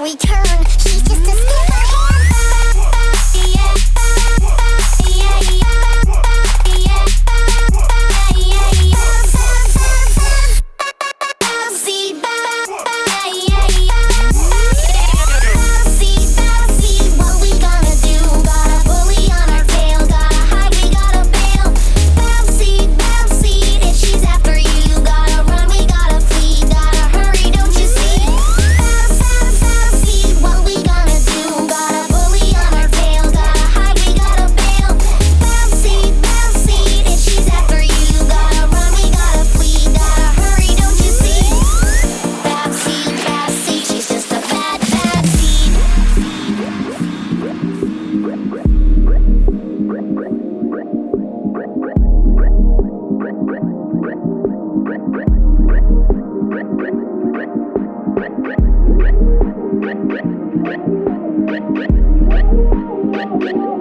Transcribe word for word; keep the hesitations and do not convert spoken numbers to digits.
return. She's just a step ahead. Yeah, yeah, yeah, yeah, yeah, yeah. Bouncy, bouncy, yeah, yeah. Bouncy, bouncy, what we gonna do? Got a bully on our tail, gotta hide, we gotta bail. Bouncy, bouncy, if she's after you, gotta run, we gotta flee, gotta hurry, don't you see? Bouncy, what we gonna do? Got a bully on our tail, gotta hide, we gotta bail. Bouncy, bouncy, if she's after you, gotta run, we gotta flee, gotta hurry, don't you see? Bouncy, bouncy, she's just a bad, bad seed. Thank you.